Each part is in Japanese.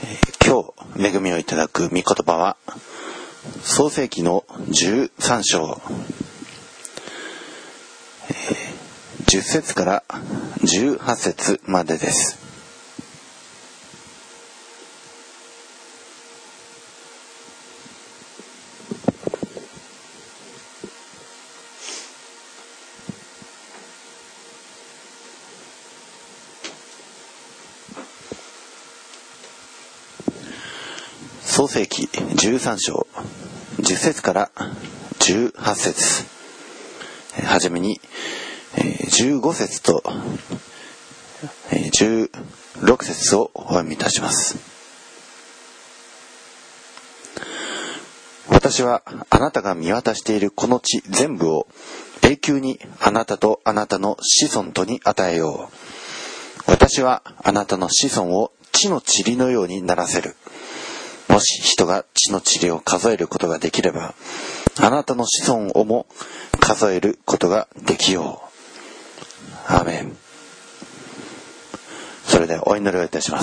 今日恵みをいただく御言葉は創世記の13章、10節から18節までです。創世記13章10節から18節、はじめに15節と16節をお読みいたします。私はあなたが見渡しているこの地全部を永久にあなたとあなたの子孫とに与えよう。私はあなたの子孫を地の塵のようにならせる。もし人が地の塵を数えることができれば、あなたの子孫をも数えることができよう。アーメン。それでお祈りをいたします。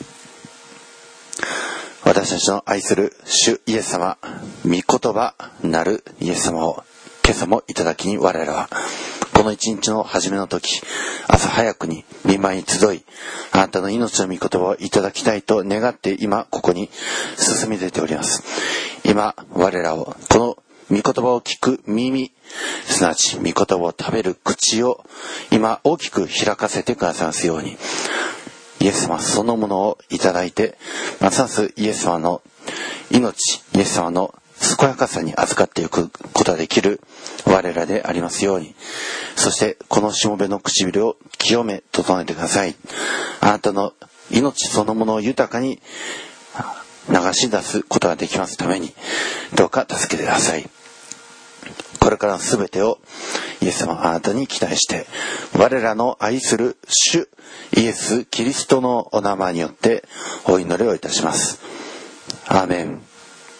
私たちの愛する主イエス様、御言葉なるイエス様を今朝もいただきに、我らはこの一日の初めの時、朝早くに御前に集い、あなたの命の御言葉をいただきたいと願って、今ここに進み出ております。今我らをこの御言葉を聞く耳、すなわち御言葉を食べる口を今大きく開かせてくださいますように、イエス様そのものをいただいて、ますますイエス様の命、イエス様の健やかさに預かっていくことができる我らでありますように。そしてこのしもべの唇を清め整えてください。あなたの命そのものを豊かに流し出すことができますために、どうか助けてください。これからのすべてをイエス様あなたに期待して、我らの愛する主イエスキリストのお名前によってお祈りをいたします。アーメン。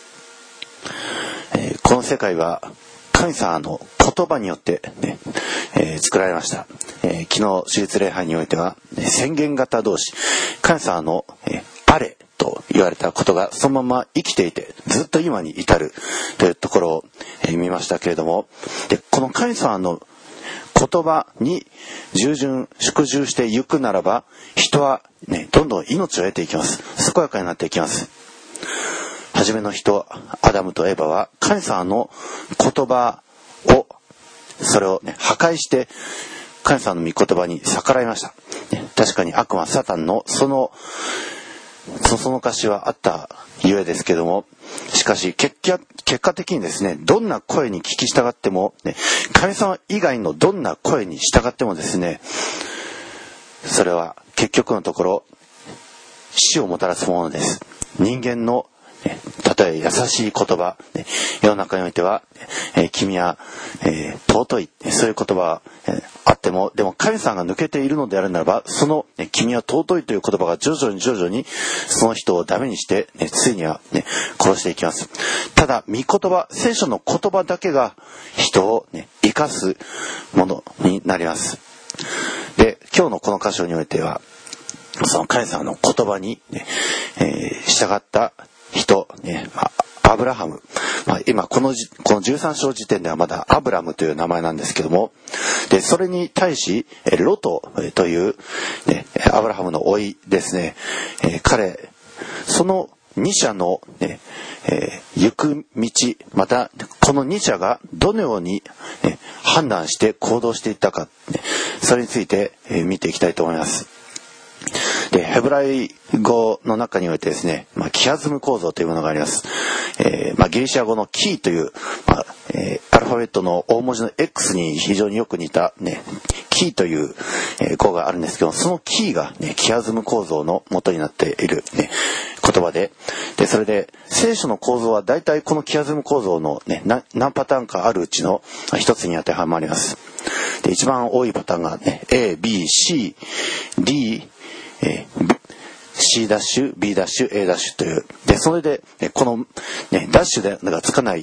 この世界は神様の言葉によって、ね作られました。昨日手術礼拝においては、宣言型同士、神様の、あれと言われたことがそのまま生きていて、ずっと今に至るというところを、見ましたけれども、でこの神様の言葉に従順服従していくならば、人は、どんどん命を得ていきます。健やかになっていきます。初めの人アダムとエバは神様の言葉をそれを、破壊して神様の御言葉に逆らいました。確かに悪魔サタンのそのかしはあったゆえですけども、しかし結果的にですね、どんな声に聞き従っても、神様以外のどんな声に従ってもですね、それは結局のところ死をもたらすものです。人間のたとえ優しい言葉、世の中においては、君は、尊い、そういう言葉あっても、でも神様が抜けているのであるならば、その、君は尊いという言葉が徐々にその人をダメにして、ついには、殺していきます。ただ御言葉、聖書の言葉だけが人を、生かすものになります。で、今日のこの箇所においては、その神様の言葉に、従った人、アブラハム、今この13章時点ではまだアブラムという名前なんですけども、でそれに対しロトという、アブラハムの甥ですね、彼その2者の、行く道、またこの2者がどのように、判断して行動していったか、それについて、見ていきたいと思います。でヘブライ語の中においてですね、キアズム構造というものがあります。ギリシャ語のキーという、アルファベットの大文字の X に非常によく似た、キーという、語があるんですけど、そのキーが、キアズム構造の元になっている、言葉で、それで聖書の構造は大体このキアズム構造の、何パターンかあるうちの一つに当てはまります。で一番多いパターンが、A、B、C、D、C ダッシュ B ダッシュ A ダッシュという、でそれでこの、ダッシュがつかない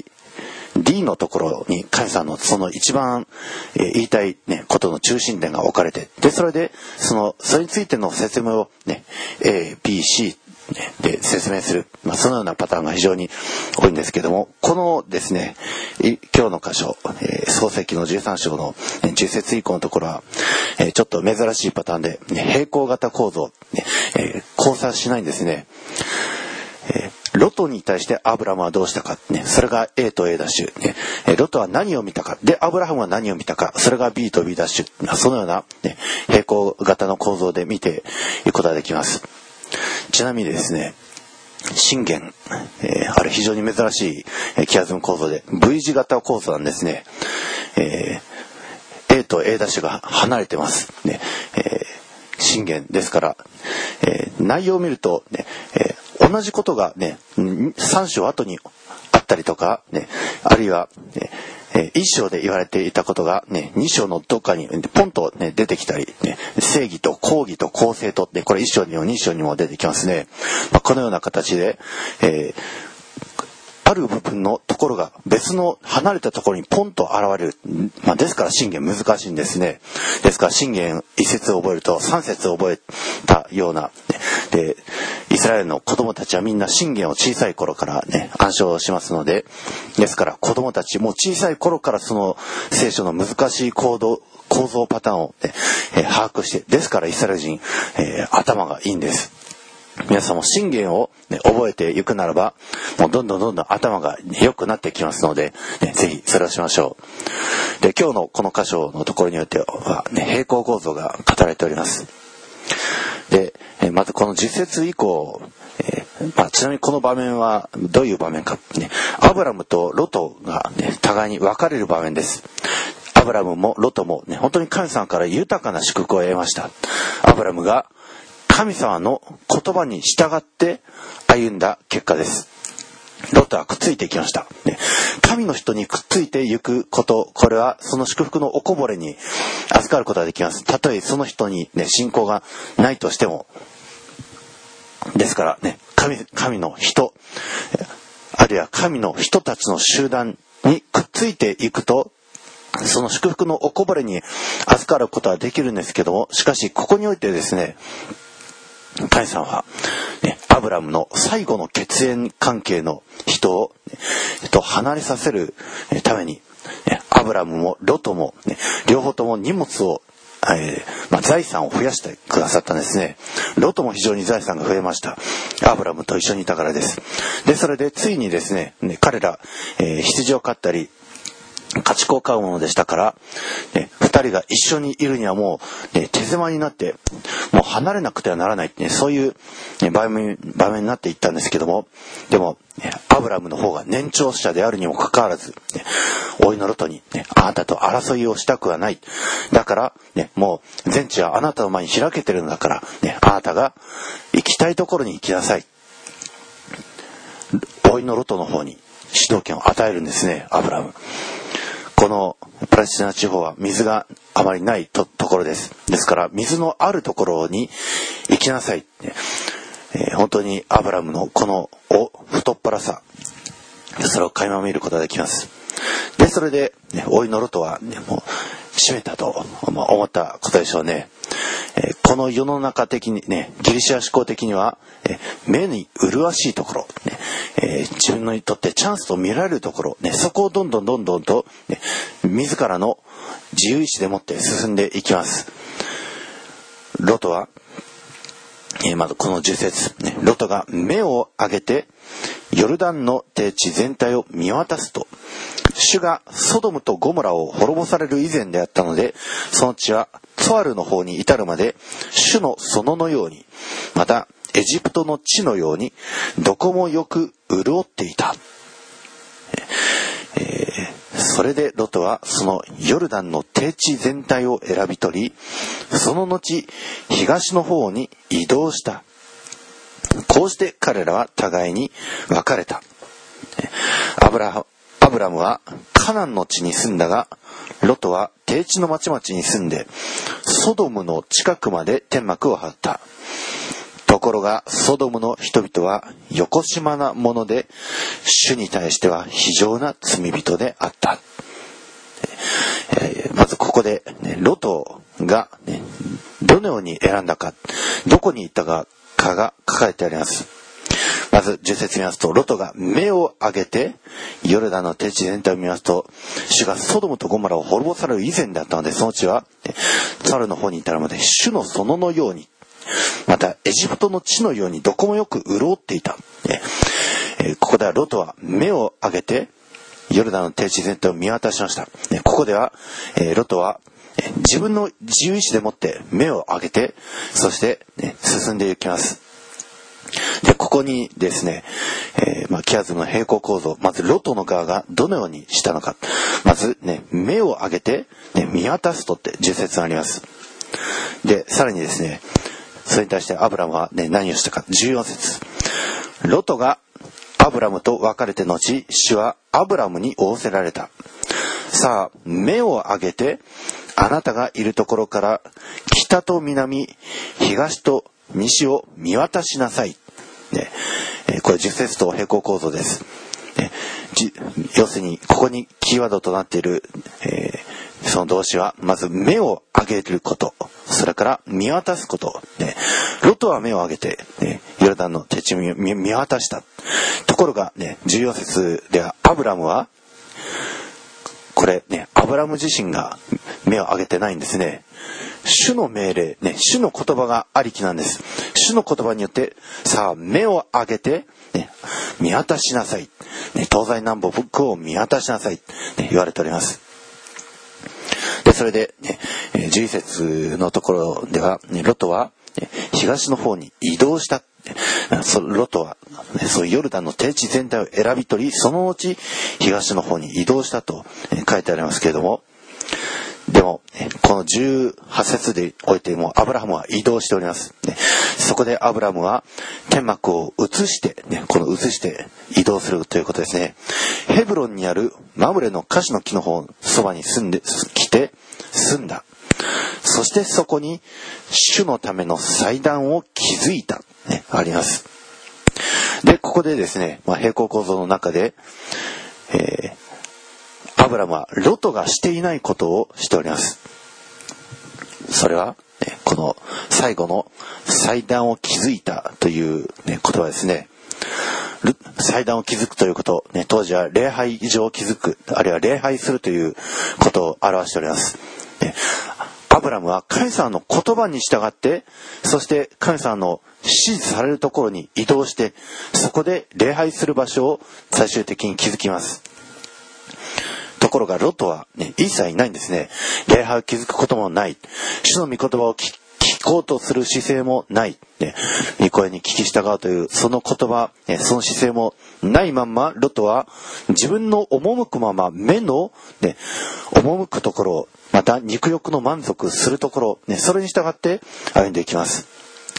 D のところに神様のその一番、言いたい、ことの中心点が置かれて、でそれでそれについての説明をA、B、C で説明する、そのようなパターンが非常に多いんですけども、このですね今日の箇所、創世記の13章の10節以降のところは、ちょっと珍しいパターンで、平行型構造、交差しないんですね。ロトに対してアブラムはどうしたか、それが A と A ダッシュ、ロトは何を見たか、でアブラハムは何を見たか、それが B と B ダッシュ、そのような、平行型の構造で見ていくことができます。ちなみにですね、信玄、あれ非常に珍しいキアズム構造で V 字型構造なんですね。A と A ダッシュが離れてますね。信玄ですから、内容を見ると、同じことがね3章後にあったりとか、あるいは、1章で言われていたことが、2章のどっかにポンと、出てきたり、正義と公義と公正と、これ1章にも2章にも出てきますね。このような形で、ある部分のところが別の離れたところにポンと現れる。ですから信玄難しいんですね。ですから信玄1節を覚えると3節を覚えたような。で、イスラエルの子供たちはみんな信玄を小さい頃から暗唱しますので、ですから子供たちも小さい頃からその聖書の難しい構造パターンを、把握して、ですからイスラエル人、頭がいいんです。皆さんも信玄を、覚えていくならば、もうどんどん頭が良くなってきますので、ぜひそれをしましょう。で、今日のこの箇所のところによっては、平行構造が語られております。で、まずこの10節以降、ちなみにこの場面はどういう場面か、アブラムとロトが、互いに別れる場面です。アブラムもロトも、本当に神様から豊かな祝福を得ました。アブラムが神様の言葉に従って歩んだ結果です。ロトはくっついていきました。神の人にくっついていくこと、これはその祝福のおこぼれに預かることができます。たとえその人に、信仰がないとしても。ですから神の人、あるいは神の人たちの集団にくっついていくと、その祝福のおこぼれに預かることはできるんですけども、しかしここにおいてですね、神様は、アブラムの最後の血縁関係の人を、離れさせるために、アブラムもロトも、両方とも荷物を、財産を増やしてくださったんですね。ロトも非常に財産が増えました。アブラムと一緒にいたからです。で、それでついにですね、彼ら、羊を飼ったり家畜を飼うものでしたから、二人が一緒にいるにはもう、手狭になってもう離れなくてはならない、そういう、場面になっていったんですけども、でも、アブラムの方が年長者であるにもかかわらず、甥のロトに、あなたと争いをしたくはない。だから、もう全地はあなたの前に開けてるんだから、あなたが行きたいところに行きなさい。甥のロトの方に主導権を与えるんですね、アブラム。このパレスチナ地方は水があまりないところです。ですから水のあるところに行きなさい。本当にアブラムのこの太っ腹さ、それを垣間見ることができます。で、それで、甥のロトは、もう閉めたと思ったことでしょうね。この世の中的にギリシア思考的には、目に麗しいところ、自分にとってチャンスと見られるところ、そこをどんどんと、自らの自由意志でもって進んでいきます。ロトは、まずこの10節、ロトが目を上げてヨルダンの低地全体を見渡すと、主がソドムとゴモラを滅ぼされる以前であったので、その地はツォアルの方に至るまで主の園のように、またエジプトの地のようにどこもよく潤っていた。それでロトはそのヨルダンの低地全体を選び取り、その後東の方に移動した。こうして彼らは互いに別れた。アブラムはカナンの地に住んだが、ロトは低地の町々に住んでソドムの近くまで天幕を張った。ところがソドムの人々はよこしまなもので、主に対しては非常な罪人であった。まずここで、ロトが、どのように選んだか、どこに行ったかが書かれてあります。 まず10節見ますと、ロトが目を上げてヨルダンの低地全体を見ますと、主がソドムとゴモラを滅ぼされる以前であったので、その地はサルの方に至るまで主の園のように、またエジプトの地のようにどこもよく潤っていた。ここではロトは目を上げてヨルダンの低地全体を見渡しました。ここではロトは自分の自由意志でもって目を上げて、そして進んでいきます。で、ここにですね、キアズムの平行構造、まずロトの側がどのようにしたのか。まずね、目を上げて、見渡すとって10節があります。で、さらにですね、それに対してアブラムは何をしたか。14節。ロトがアブラムと別れて後、主はアブラムに仰せられた。さあ、目を上げて、あなたがいるところから北と南、東と西を見渡しなさい。これ10節と平行構造です。要するに、ここにキーワードとなっている、その動詞は、まず目を上げること、それから見渡すこと。ロトは目を上げて、ヨルダンの低地を見渡した。ところが14節ではアブラムは、これアブラム自身が目を上げてないんですね。主の命令、主の言葉がありきなんです。主の言葉によって、さあ目を上げて、見渡しなさい。東西南北を見渡しなさい。言われております。で、それで、11節のところでは、ロトは東の方に移動した。ロトは、そうヨルダンの低地全体を選び取り、その後東の方に移動したと書いてありますけれども、でもこの18節でおいてもアブラハムは移動しております。そこでアブラムは天幕を移して、この移して移動するということですね。ヘブロンにあるマムレのカシの木の方そばに住んだ。そしてそこに主のための祭壇を築いた、あります。で、ここでですね、平行構造の中で、アブラムはロトがしていないことをしております。それは、この最後の祭壇を築いたという、言葉ですね。祭壇を築くということ、当時は礼拝場を築く、あるいは礼拝するということを表しております。アブラムは神様の言葉に従って、そして神様の指示されるところに移動して、そこで礼拝する場所を最終的に築きます。ところがロトは一切いないんですね。礼拝を築くこともない。主の御言葉を聞こうとする姿勢もない。御声に聞き従うというその言葉、その姿勢もないまんま、ロトは自分の赴くまま目の赴くところ、また肉欲の満足するところ、それに従って歩んでいきます。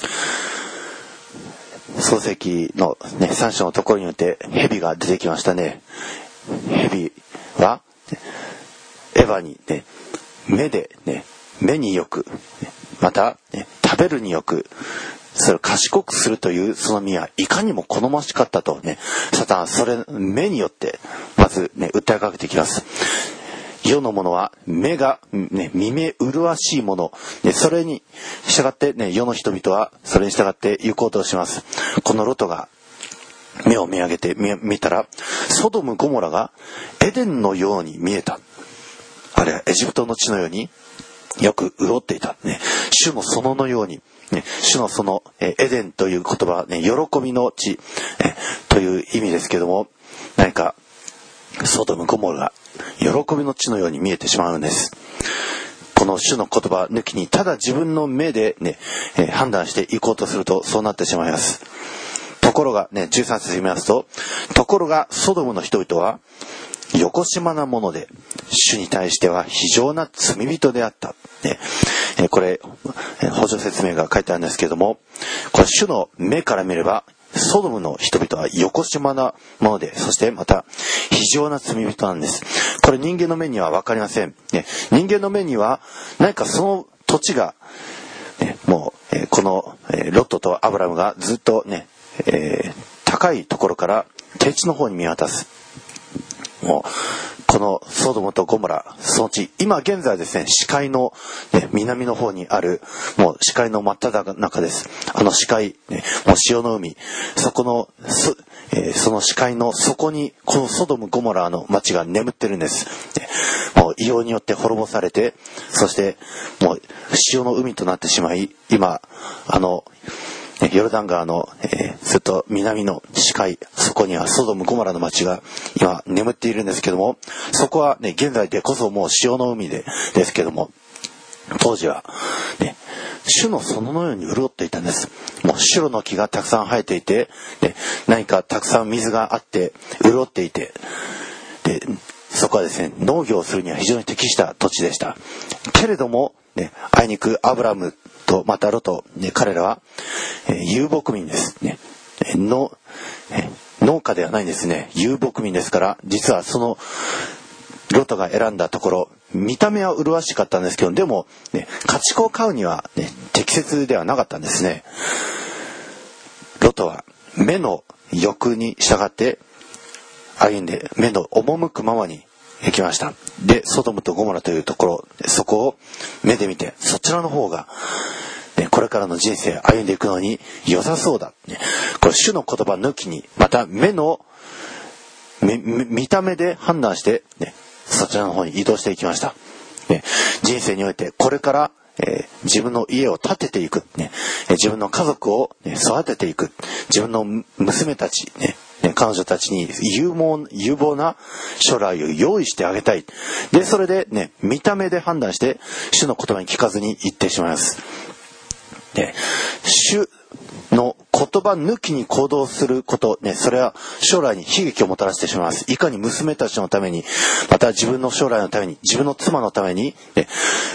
創世記の3章のところによって蛇が出てきましたね。蛇はエヴァに目によく、また食べるによく、それを賢くするというその実はいかにも好ましかったとサタンはそれ目によってまず訴えかけてきます。世のものは目が見目麗しいもの、それに従って世の人々はそれに従って行こうとします。このロトが目を見上げて見たら、ソドムゴモラがエデンのように見えた。あるいはエジプトの地のようによく潤っていた。主の園のように、主の園、エデンという言葉は喜びの地、という意味ですけども、何かソドムゴモラが喜びの地のように見えてしまうんです。この主の言葉抜きにただ自分の目で判断していこうとするとそうなってしまいます。ところが13節見ますと、ところがソドムの人々はよこしまなもので、主に対しては非常な罪人であった。これ補助説明が書いてあるんですけれども、これ主の目から見ればソドムの人々はよこしまなもので、そしてまた非常な罪人なんです。これ人間の目には分かりません。人間の目には何かその土地が、もうこのロットとアブラムがずっと高いところから低地の方に見渡す。 もうこのソドムとゴモラ、その地、今現在ですね、視界の、南の方にある、もう視界の真っ只中です。視界、もう潮の海、そこの、その視界の底に、このソドム・ゴモラの町が眠ってるんです。もう異様によって滅ぼされて、そして、もう潮の海となってしまい、今、ヨルダン川の、ずっと南の視界、そこにはソドム・ゴモラの町が今眠っているんですけども、そこはね、現在でこそもう潮の海ですけども、当時は、ね、主の園のように潤っていたんです。もうシュロの木がたくさん生えていて、で何かたくさん水があって潤っていて、でそこはですね、農業をするには非常に適した土地でした。けれども、ね、あいにくアブラムとまたロト、ね、彼らは、遊牧民です、ね、農家ではないんですね。遊牧民ですから、実はそのロトが選んだところ、見た目は麗しかったんですけど、でも、ね、家畜を飼うには、ね、適切ではなかったんですね。ロトは目の欲に従って歩んで、目の赴くままに行きました。で、ソドムとゴモラというところ、そこを目で見て、そちらの方が、ね、これからの人生歩んでいくのに良さそうだ、ね、これ主の言葉抜きに、また目の見た目で判断して、ね、そちらの方に移動していきました、ね、人生においてこれから、自分の家を建てていく、ね、自分の家族を、ね、育てていく、自分の娘たち、ね、彼女たちに有望な将来を用意してあげたい。で、それでね、見た目で判断して主の言葉に聞かずに行ってしまいます。で、主の言葉抜きに行動すること、ね、それは将来に悲劇をもたらしてしまいます。いかに娘たちのために、また自分の将来のために、自分の妻のために、ね、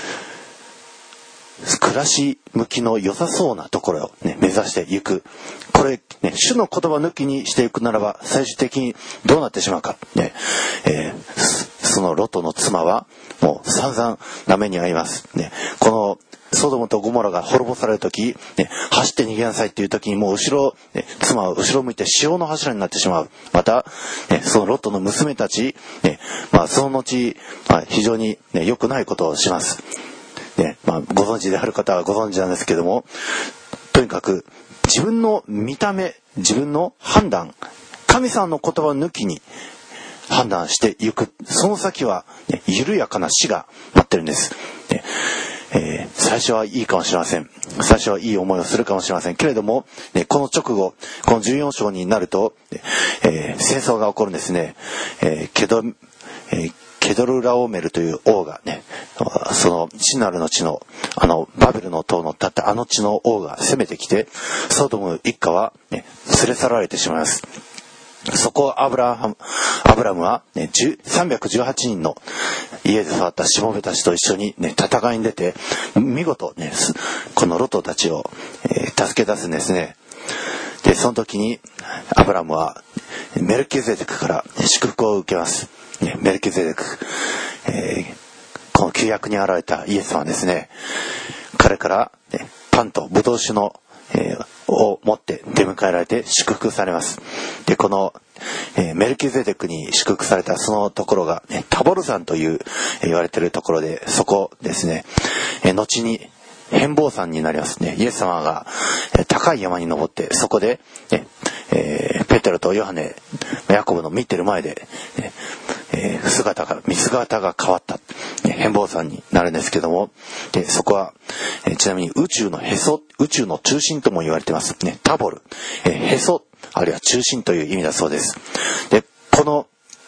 暮らし向きの良さそうなところを、ね、目指していく。これ、ね、主の言葉抜きにしていくならば最終的にどうなってしまうか、ね、そのロトの妻はもう散々な目に遭います、ね、このソドムとゴモラが滅ぼされる時、ね、走って逃げなさいっていう時にもう後ろ、ね、妻は後ろを向いて潮の柱になってしまう。また、ね、そのロトの娘たち、ね、その後、非常に、ね、良くないことをします。ね、ご存知である方はご存知なんですけども、とにかく自分の見た目、自分の判断、神様の言葉抜きに判断していく。その先は、ね、緩やかな死が待ってるんです。ね、最初はいいかもしれません。最初はいい思いをするかもしれませんけれども、ね、この直後、この14章になると、戦争が起こるんですね。ケドルラオメルという王がね、その地なるの地のバベルの塔の立った地の王が攻めてきて、ソドム一家は、ね、連れ去られてしまいます。そこをアブラムは、ね、318人の家で育ったしもべたちと一緒に、ね、戦いに出て見事、ね、このロトたちを、助け出すんですね。で、その時にアブラムはメルキゼデクから祝福を受けます。メルキゼデク、この旧約に現れたイエス様ですね。彼から、ね、パンとブドウ酒の、を持って出迎えられて祝福されます。で、この、メルキゼデクに祝福されたそのところが、ね、タボル山という、言われているところで、そこですね、後に変貌山になりますね。イエス様が、高い山に登ってそこで、ね、ペテロとヨハネ、ヤコブの見てる前で、ね、見姿が変わった、変貌山になるんですけども、でそこは、ちなみに宇宙の中心とも言われてますね。タボル、へそあるいは中心という意味だそうです。でこの、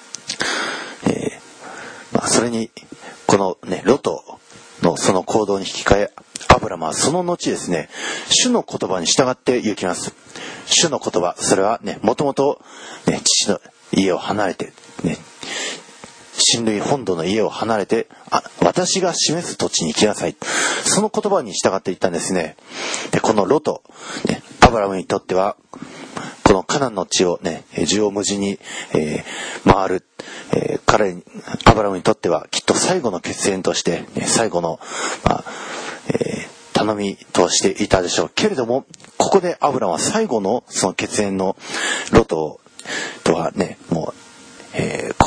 それにこのねロトのその行動に引き換え、アブラムはその後ですね、主の言葉に従って行きます。主の言葉、それはね、もともと父の家を離れてね、親類本土の家を離れて、私が示す土地に行きなさい、その言葉に従っていったんですね。でこのロト、ね、アブラムにとってはこのカナンの地をね、縦横無尽に、回る、アブラムにとってはきっと最後の決戦として、ね、最後の、頼みとしていたでしょうけれども、ここでアブラムは最後のその決戦のロトとはね、もう、こ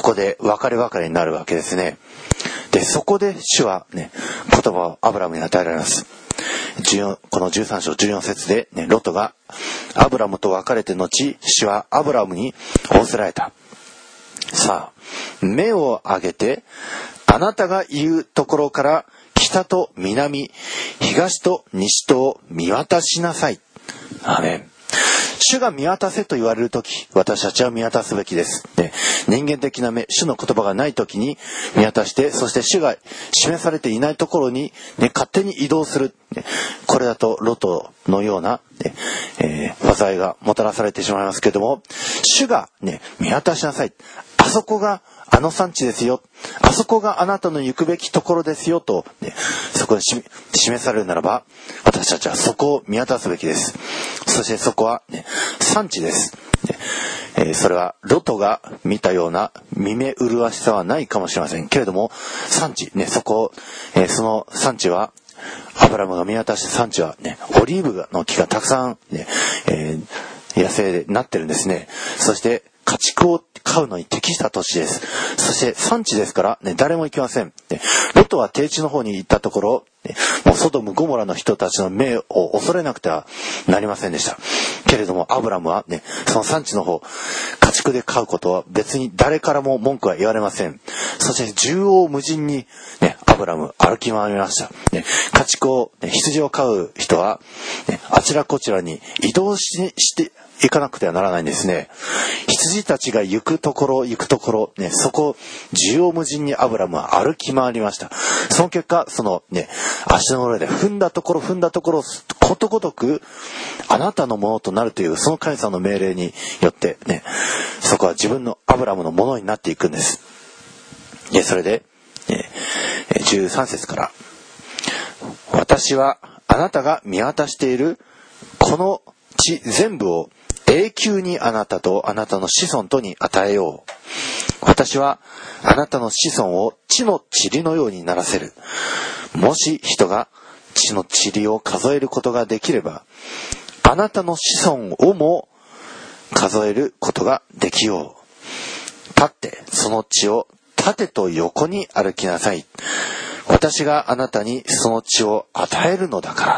こで別れになるわけですね。で、そこで主はね、言葉をアブラムに与えられます。この13章14節で、ね、ロトがアブラムと別れて後、主はアブラムに仰せられた。さあ、目を上げて、あなたが言うところから北と南、東と西とを見渡しなさい。アーメン。主が見渡せと言われるとき、私たちは見渡すべきです。で、人間的な目、主の言葉がないときに見渡して、そして主が示されていないところに、ね、勝手に移動する。ね、これだとロトのような、ね災いがもたらされてしまいますけれども、主が、ね、見渡しなさい。あそこがあの産地ですよ。あそこがあなたの行くべきところですよと、ね、そこで示されるならば、私たちはそこを見渡すべきです。そしてそこは、ね、産地です。それはロトが見たような見目麗しさはないかもしれませんけれども、産地、ね、その産地は、アブラムが見渡した産地は、ね、オリーブの木がたくさん、ね野生でなってるんですね。そして家畜を飼うのに適した土地です。そして産地ですから、ね、誰も行きません。ロトは低地の方に行ったところ、もうソドムゴモラの人たちの目を恐れなくてはなりませんでした。けれどもアブラムは、ね、その産地の方、家畜で飼うことは別に誰からも文句は言われません。そして縦横無尽に、ね、アブラム歩き回りました。ね、家畜を、ね、羊を飼う人は、ね、あちらこちらに移動して行かなくてはならないんですね。羊たちが行くところ、ね、そこを縦横無尽にアブラムは歩き回りました。その結果、そのね、足の裏で踏んだところ、ことごとくあなたのものとなるというその神様の命令によってね、そこは自分のアブラムのものになっていくんです。で、それで、13節から、私はあなたが見渡しているこの地全部を永久にあなたとあなたの子孫とに与えよう。私はあなたの子孫を地の塵のようにならせる。もし人が地の塵を数えることができれば、あなたの子孫をも数えることができよう。立ってその地を縦と横に歩きなさい。私があなたにその地を与えるのだから。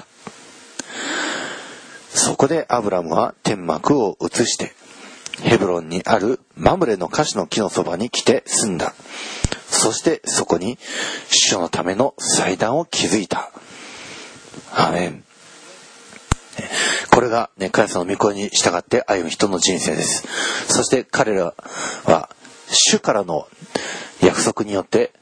そこでアブラムは天幕を移してヘブロンにあるマムレのカシの木のそばに来て住んだ。そしてそこに主のための祭壇を築いた。アーメン。これが、ね、神様の御声に従って歩む人の人生です。そして彼らは主からの約束によって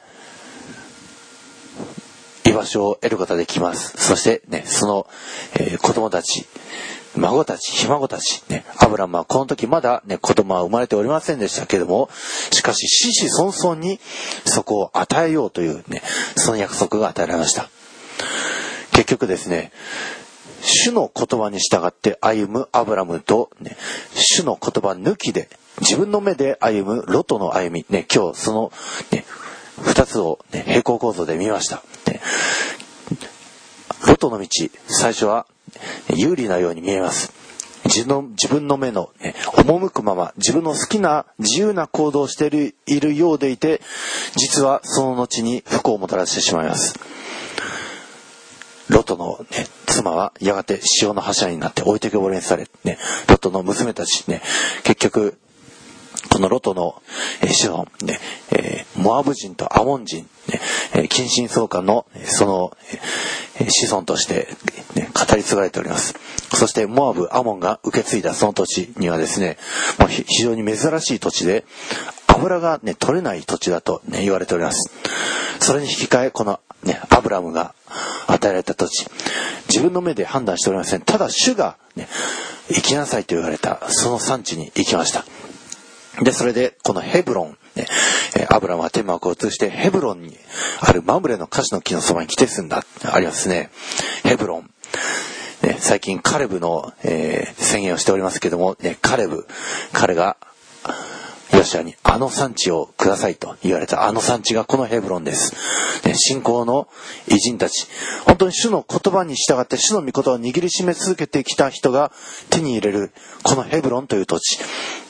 居場所を得ることができます。そしてね、その、子供たち、孫たち、ひ孫たち、ね、アブラムはこの時まだ、ね、子供は生まれておりませんでしたけれども、しかし子々孫々にそこを与えようというね、その約束が与えられました。結局ですね、主の言葉に従って歩むアブラムと、ね、主の言葉抜きで自分の目で歩むロトの歩み、ね、今日その、ね、二つを、ね、平行構造で見ました。ね、ロトの道、最初は有利なように見えます。自分の目の、ね、赴くまま自分の好きな自由な行動をしているようでいて、実はその後に不幸をもたらしてしまいます。ロトの、ね、妻はやがて潮の柱になって置いてけぼりにされ、ね、ロトの娘たち、ね、結局このロトの子孫、ね、モアブ人とアモン人、ね、近親相関のその子孫として、ね、語り継がれております。そしてモアブ、アモンが受け継いだその土地にはですね、非常に珍しい土地で油が、ね、取れない土地だと、ね、言われております。それに引き換えこの、ね、アブラムが与えられた土地、自分の目で判断しておりません。ただ主が、ね、行きなさいと言われたその産地に行きました。で、それでこのヘブロン、ね、アブラムは天幕を移してヘブロンにあるマムレのカシの木のそばに来て住んだ、ありますね。ヘブロン、ね、最近カレブの、宣言をしておりますけども、ね、彼がヨシュアにあの産地をくださいと言われたあの産地がこのヘブロンです。ね、信仰の偉人たち、本当に主の言葉に従って主の御言葉を握りしめ続けてきた人が手に入れるこのヘブロンという土地、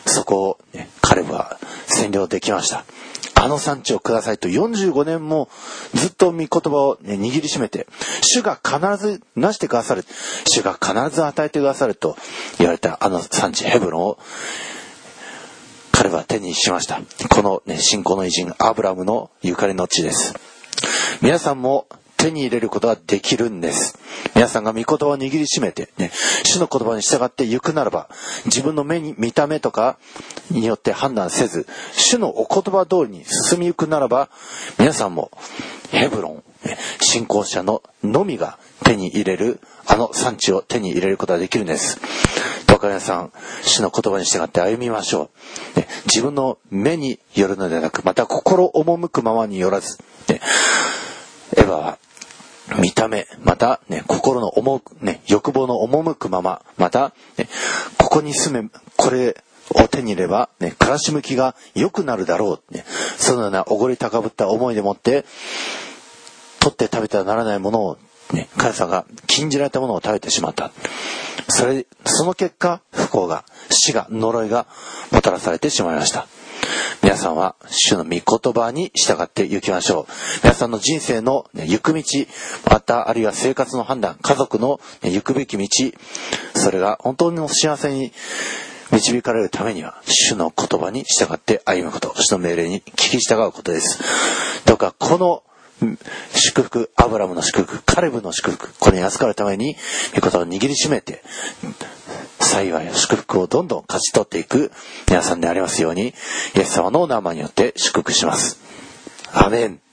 そこを、カレブは占領できました。あの産地をくださいと45年もずっと御言葉を、握りしめて、主が必ずなしてくださる、主が必ず与えてくださると言われたあの産地ヘブロンを彼は手にしました。この、信仰の偉人アブラムのゆかりの地です。皆さんも手に入れることができるんです。皆さんが御言葉を握りしめて、主の言葉に従って行くならば、自分の見た目とかによって判断せず、主のお言葉通りに進み行くならば、皆さんもヘブロン、信仰者ののみが手に入れるあの産地を手に入れることができるんです。どうか皆さん、主の言葉に従って歩みましょう。自分の目によるのではなく、また心赴くままによらず、エヴァは見た目、また、心の欲望の赴くまま、また、ここに住め、これを手に入れれば、暮らし向きが良くなるだろう、そのようなおごり高ぶった思いでもって、取って食べてはならないものを、彼さんが禁じられたものを食べてしまった。その結果、不幸が、死が、呪いがもたらされてしまいました。皆さんは主の御言葉に従って行きましょう。皆さんの人生の行く道、またあるいは生活の判断、家族の行くべき道、それが本当に幸せに導かれるためには、主の言葉に従って歩むこと、主の命令に聞き従うことです。どうかこの祝福、アブラムの祝福、カレブの祝福、これに預かるために御言葉を握りしめて、幸い祝福をどんどん勝ち取っていく皆さんでありますように、イエス様のお名前によって祝福します。アーメン。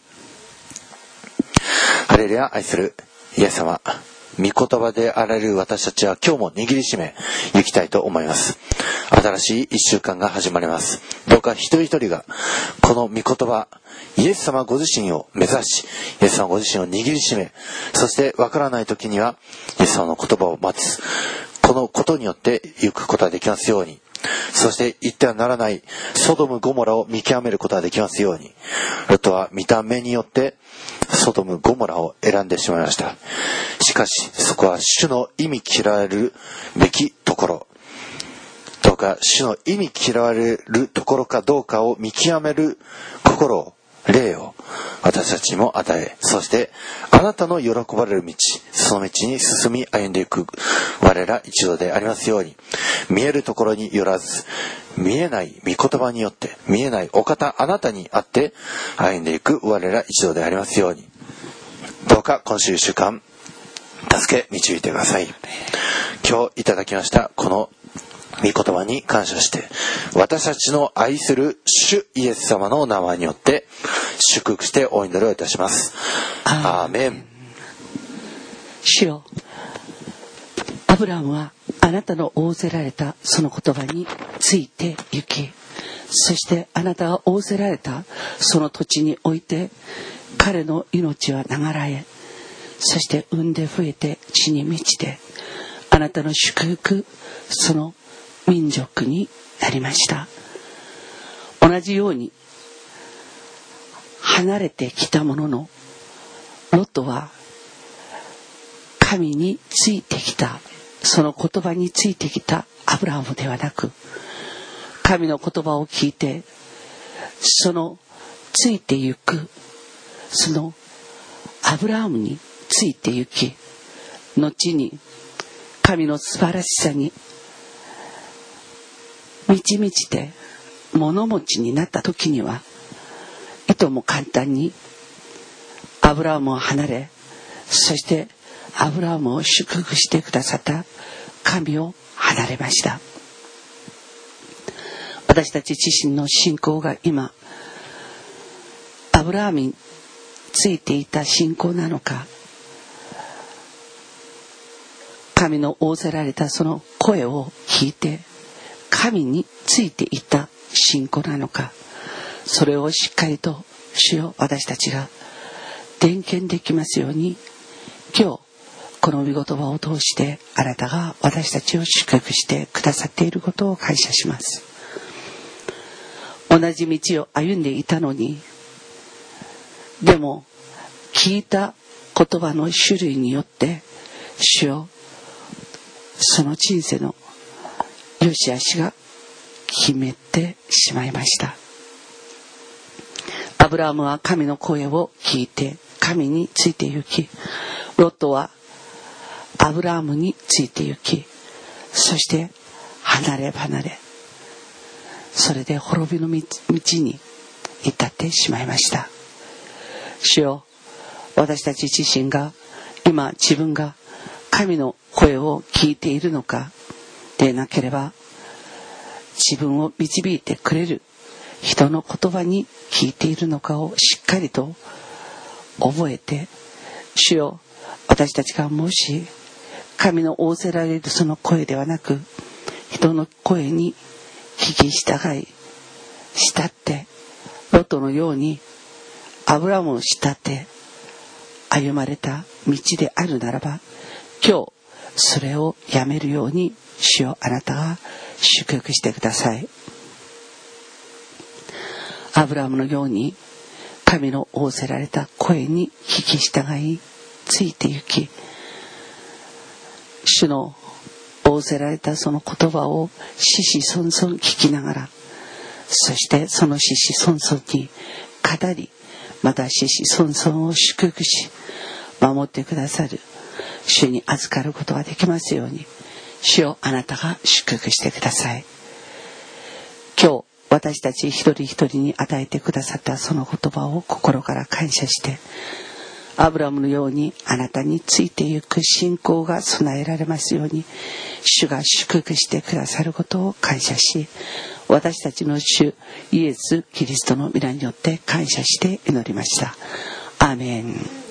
ハレルヤ。愛するイエス様、御言葉であられる私たちは今日も握りしめ行きたいと思います。新しい一週間が始まります。どうか一人一人がこの御言葉、イエス様ご自身を目指し、イエス様ご自身を握りしめ、そしてわからない時にはイエス様の言葉を待つ、このことによって行くことができますように、そして言ってはならないソドムゴモラを見極めることができますように。ロトは見た目によってソドムゴモラを選んでしまいました。しかしそこは主の意味嫌われるべきところ、どうか主の意味嫌われるところかどうかを見極める心を、霊を私たちにも与え、そしてあなたの喜ばれる道、その道に進み歩んでいく我ら一同でありますように。見えるところによらず、見えない御言葉によって、見えないお方あなたにあって歩んでいく我ら一同でありますように。どうか今週1週間助け導いてください。今日いただきましたこの御言葉に感謝して、私たちの愛する主イエス様の名前によって祝福してお祈りをいたします。アーメン。 主よ、アブラムはあなたの仰せられたその言葉について行き、そしてあなたが仰せられたその土地において彼の命は流れ、そして産んで増えて地に満ちて、あなたの祝福、その民族になりました。同じように離れてきたものの、ロトは神についてきた、その言葉についてきたアブラハムではなく、神の言葉を聞いてそのついてゆくそのアブラハムについてゆき、後に神の素晴らしさに満ち満ちて物持ちになった時には、いとも簡単にアブラハムを離れ、そしてアブラハムを祝福してくださった神を離れました。私たち自身の信仰が今アブラハムについていた信仰なのか、神の仰せられたその声を聞いて神についていた信仰なのか、それをしっかりと主よ、私たちが点検できますように、今日この御言葉を通してあなたが私たちを祝福してくださっていることを感謝します。同じ道を歩んでいたのに、でも聞いた言葉の種類によって主よ、その人生の良し悪しが決めてしまいました。アブラハムは神の声を聞いて神について行き、ロットはアブラハムについて行き、そして離れ離れ、それで滅びの道に至ってしまいました。主よ、私たち自身が今自分が神の声を聞いているのかでなければ、自分を導いてくれる人の言葉に聞いているのかをしっかりと覚えて、主よ、私たちがもし神の仰せられるその声ではなく、人の声に聞き従い慕ってロトのようにアブラハムを慕って歩まれた道であるならば、今日それをやめるように主よ、あなたが祝福してください。アブラハムのように神の仰せられた声に聞き従いついて行き、主の仰せられたその言葉を子々孫々聞きながら、そしてその子々孫々に語り、また子々孫々を祝福し守ってくださる主に預かることができますように、主よ、あなたが祝福してください。今日私たち一人一人に与えてくださったその言葉を心から感謝して、アブラムのようにあなたについてゆく信仰が備えられますように、主が祝福してくださることを感謝し、私たちの主イエス・キリストの皆によって感謝して祈りました。アーメン。